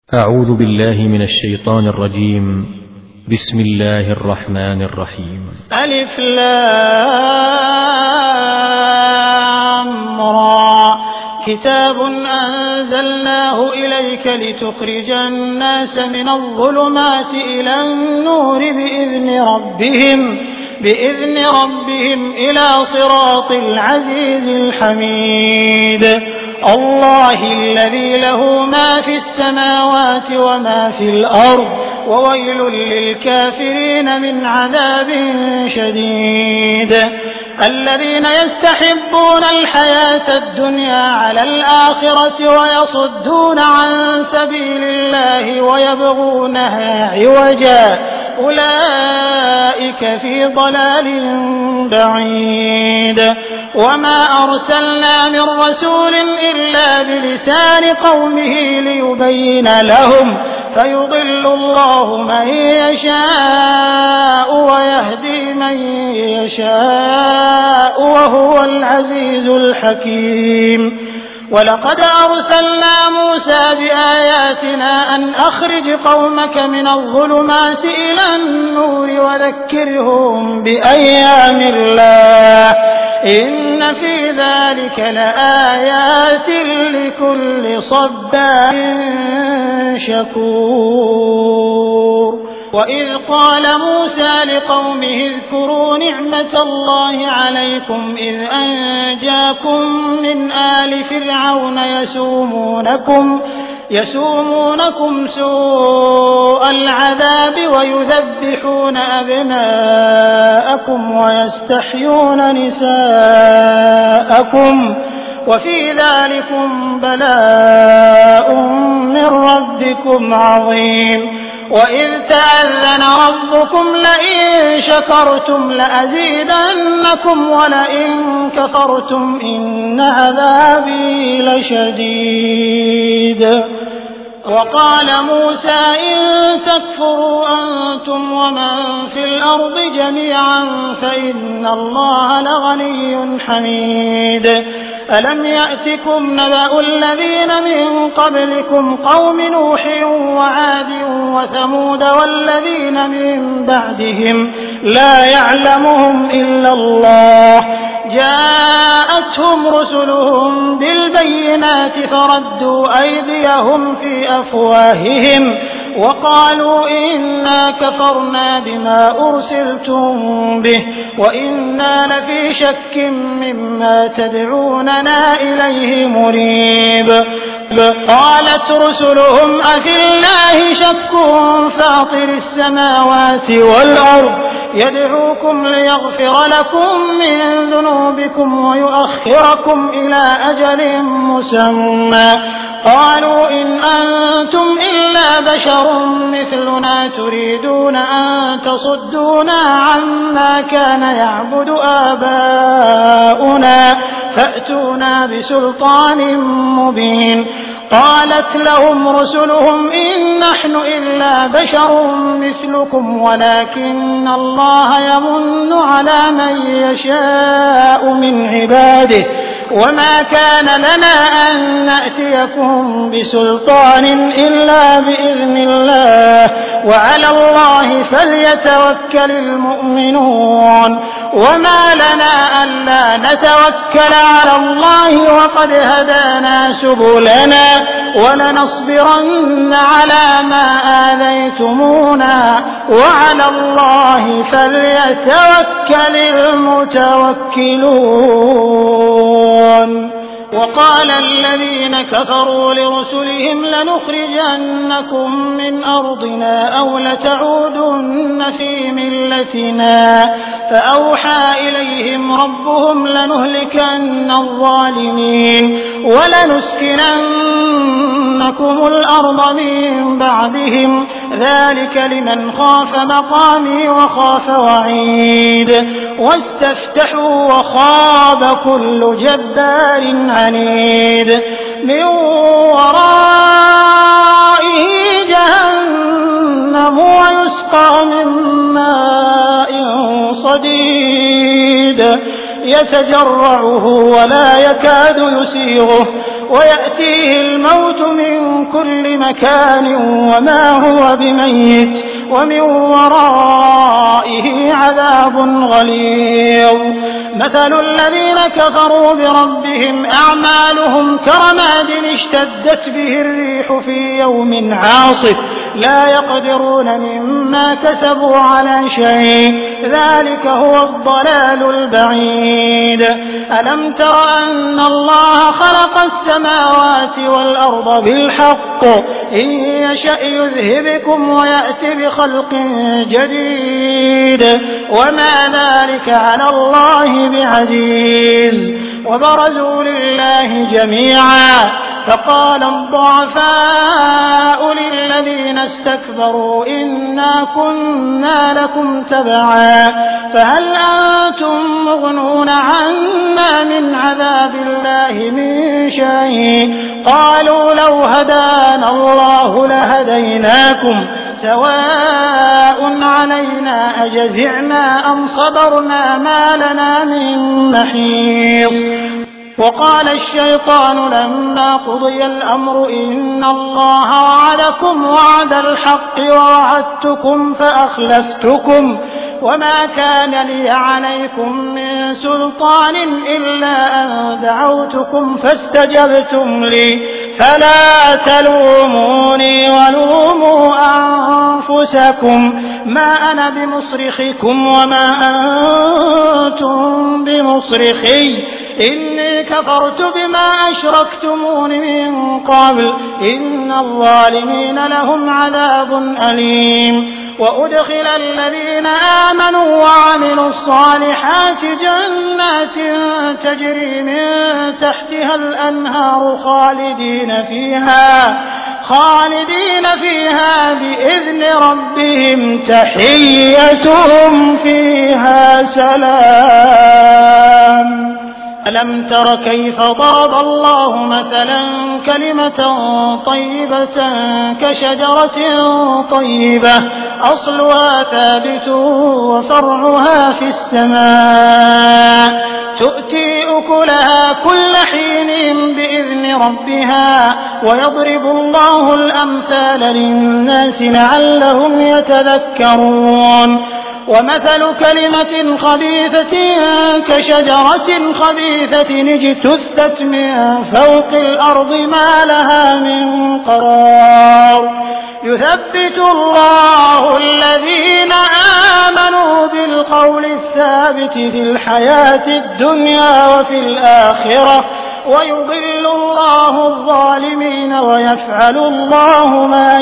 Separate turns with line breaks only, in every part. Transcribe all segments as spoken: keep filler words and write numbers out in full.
أعوذ بالله من الشيطان الرجيم. بسم الله الرحمن الرحيم.
ألف لام را كتاب أنزلناه إليك لتخرج الناس من الظلمات إلى النور بإذن ربهم بإذن ربهم إلى صراط العزيز الحميد الله الذي له ما في السماوات وما في الأرض وويل للكافرين من عذاب شديد الذين يستحبون الحياة الدنيا على الآخرة ويصدون عن سبيل الله ويبغونها عوجا أولئك في ضلال بعيد وما أرسلنا من رسول إلا بلسان قومه ليبين لهم فيضل الله من يشاء ويهدي من يشاء وهو العزيز الحكيم ولقد أرسلنا موسى بآياتنا أن أخرج قومك من الظلمات إلى النور وذكرهم بأيام الله إن في ذلك لآيات لكل صبار شكور وإذ قال موسى لقومه اذكروا نعمة الله عليكم إذ أنجاكم من آل فرعون يسومونكم يسومونكم سوء العذاب ويذبحون أبناءكم ويستحيون نساءكم وفي ذلكم بلاء من ربكم عظيم وإذ تأذن ربكم لئن شكرتم لأزيدنكم ولئن كفرتم إن عذابي لشديد وقال موسى إن تكفروا أنتم ومن في الأرض جميعا فإن الله لغني حميد ألم يأتكم نبأ الذين من قبلكم قوم نوح وعاد وثمود والذين من بعدهم لا يعلمهم إلا الله جاءتهم رسلهم بالبينات فردوا أيديهم في أفواههم وقالوا إنا كفرنا بما أرسلتم به وإنا لفي شك مما تدعوننا إليه مريب قالت رسلهم أفي الله شك فاطر السماوات والأرض يدعوكم ليغفر لكم من ذنوبكم ويؤخركم إلى أجل مسمى قالوا إن أنتم إلا بشر مثلنا تريدون أن تصدونا عما كان يعبد آباؤنا فأتونا بسلطان مبين قالت لهم رسلهم إن نحن إلا بشر مثلكم ولكن الله يمن على من يشاء من عباده وما كان لنا أن نأتيكم بسلطان إلا بإذن الله وعلى الله فليتوكل المؤمنون وما لنا ألا نتوكل على الله وقد هدانا سبلنا ولنصبرن على ما آذيتمونا وعلى الله فليتوكل المتوكلون وقال الذين كفروا لرسلهم لنخرجنكم من أرضنا أو لتعودن في ملتنا فأوحى إليهم ربهم لنهلكن الظالمين ولنسكننكم الأرض من بعدهم ذلك لمن خاف مقامي وخاف وعيد واستفتحوا وخاب كل جبار عنيد من ورائه جهنم ويسقى من ماء صديد يتجرعه ولا يكاد يسيغه ويأتيه الموت من كل مكان وما هو بميت ومن ورائه عذاب غليظ. مثل الذين كفروا بربهم أعمالهم كرماد اشتدت به الريح في يوم عاصف لا يقدرون مما كسبوا على شيء ذلك هو الضلال البعيد. ألم تر أن الله خلق السماوات والأرض بالحق إن يشأ يذهبكم ويأتي بخلق جديد وما ذلك على الله بعزيز. وبرزوا لله جميعا فقال الضعفاء للذين استكبروا إنا كنا لكم تبعا فهل أنتم مغنون عنا من عذاب الله من شيء قالوا لو هدانا الله لهديناكم سواء علينا أجزعنا أم صبرنا ما لنا من محيص. وقال الشيطان لما قضي الأمر إن الله وعدكم وعد الحق ووعدتكم فأخلفتكم وما كان لي عليكم من سلطان إلا أن دعوتكم فاستجبتم لي فلا تلوموني ولوموا أنفسكم ما أنا بمصرخكم وما أنتم بمصرخي إني كفرت بما أشركتمون من قبل إن الظالمين لهم عذاب أليم. وأدخل الذين آمنوا وعملوا الصالحات جنات تجري من تحتها الأنهار خالدين فيها خالدين فيها بإذن ربهم تحيتهم فيها سلام. ألم تر كيف ضرب الله مثلا كلمة طيبة كشجرة طيبة أصلها ثابت وفرعها في السماء تؤتي أكلها كل حين بإذن ربها ويضرب الله الأمثال للناس لعلهم يتذكرون. ومثل كلمة خبيثة كشجرة خبيثة اجتثت من فوق الأرض ما لها من قرار يثبت الله الذين آمنوا بالقول الثابت في الحياة الدنيا وفي الآخرة ويضل الله الظالمين ويفعل الله ما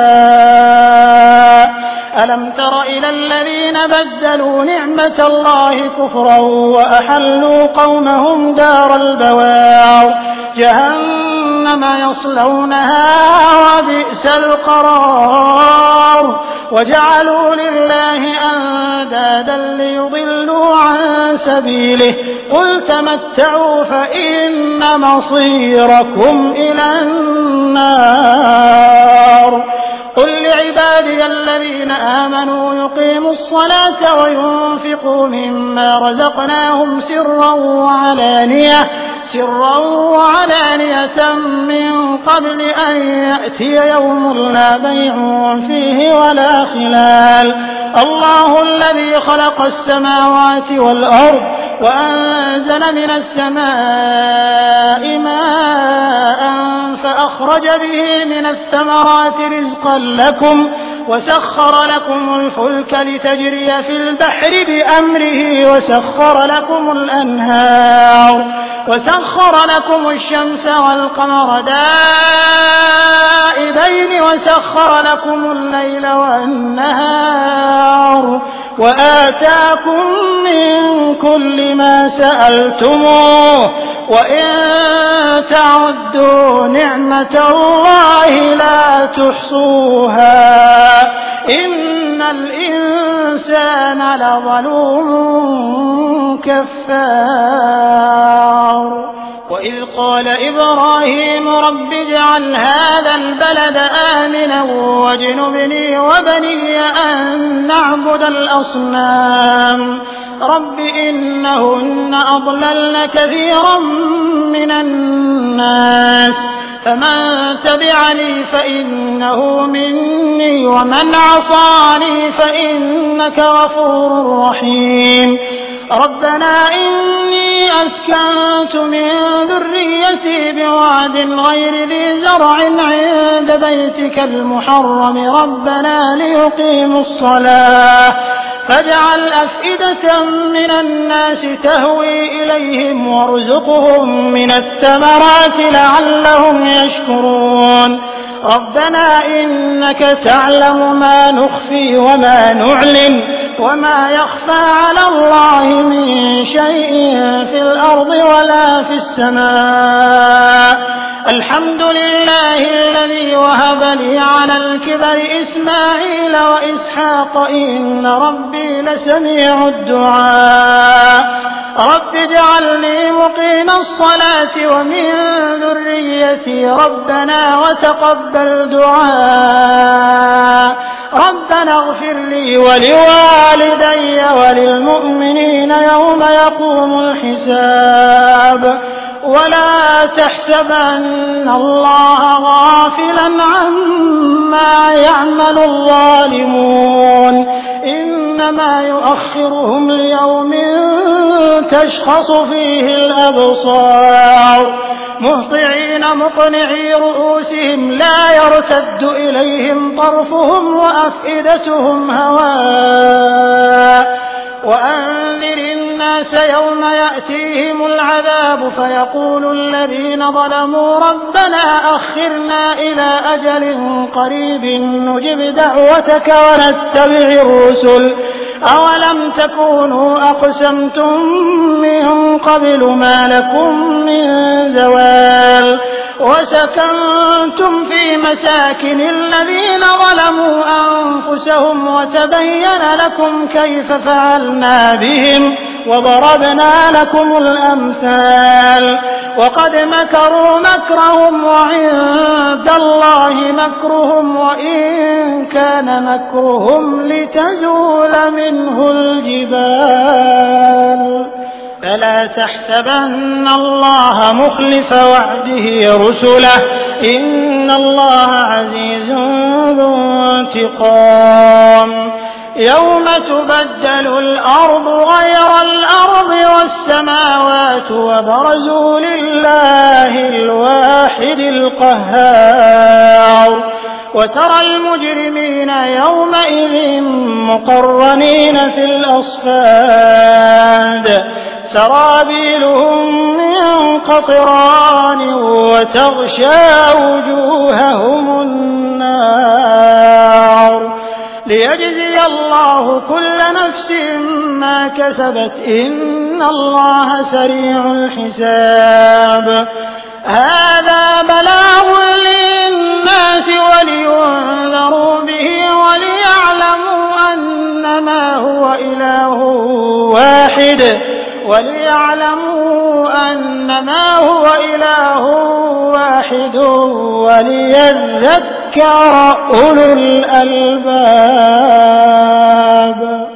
يشاء. ألم تر إلى الذين بدلوا نعمة الله كفرا وأحلوا قومهم دار البوار جهنم يصلونها وبئس القرار وجعلوا لله أندادا ليضلوا عن سبيله قل تمتعوا فإن مصيركم إلى النار. قل لعبادي الذين آمنوا يقيموا الصلاة وينفقوا مما رزقناهم سرا وعلانية سرا وعلانية من قبل أن يأتي يوم لا بيع فيه ولا خلال. الله الذي خلق السماوات والأرض وأنزل من السماء ماء فأخرج به من الثمرات رزقا لكم وسخر لكم الفلك لتجري في البحر بأمره وسخر لكم الأنهار وسخر لكم الشمس والقمر دائبين وسخر لكم الليل والنهار وآتاكم من كل ما سألتموه وإن تعدوا نعمة الله لا تحصوها إن الإنسان لظلوم كفار. وإذ قال إبراهيم رب اجعل هذا البلد آمنا واجنبني وبني أن نعبد الأصنام رب إنهن أضللن كثيرا من الناس فمن تبعني فإنه مني ومن عصاني فإنك غفور رحيم ربنا إني أسكنت من ذريتي بواد غير ذي زرع عند بيتك المحرم ربنا ليقيموا الصلاة فاجعل أفئدة من الناس تهوي إليهم وارزقهم من الثمرات لعلهم يشكرون ربنا إنك تعلم ما نخفي وما نعلن وما يخفى على الله من شيء في الأرض ولا في السماء الحمد لله الذي وهب لي على الكبر إسماعيل وإسحاق إن ربي لسميع الدعاء رب اجعلني مقيم الصلاة ومن ذريتي ربنا وتقبل دعاء ربنا اغفر لي ولوالدي وللمؤمنين يوم يقوم الحساب ولا تحسبن الله غافلا عما يعمل الظالمون إنما يؤخرهم ليوم تشخص فيه الأبصار مهطعين مقنعي رؤوسهم لا يرتد إليهم طرفهم وأفئدتهم هواء وأنذر الناس يوم يأتيهم العذاب فيقول الذين ظلموا ربنا أخرنا إلى أجل قريب نجب دعوتك ونتبع الرسل أولم تكونوا أقسمتم من قبل ما لكم من زوال وسكنتم في مساكن الذين ظلموا أنفسهم وتبين لكم كيف فعلنا بهم وضربنا لكم الأمثال وقد مكروا مكرهم وعند الله مكرهم وإن كان مكرهم لتزول منه الجبال فلا تحسبن الله مخلف وعده رسله إن الله عزيز ذو انتقام يوم تبدل الأرض غير الأرض والسماوات وبرزوا لله الواحد القهار وترى المجرمين يومئذ مقرنين في الأصفاد سرابيلهم من قطران وتغشى وجوههم النار ليجزي الله كل نفس ما كسبت إن الله سريع الحساب هذا بلاغ للناس ولينذروا به وليعلموا أنما هو إله واحد وليعلموا أنما هو إله واحد وليذكر أولو الألباب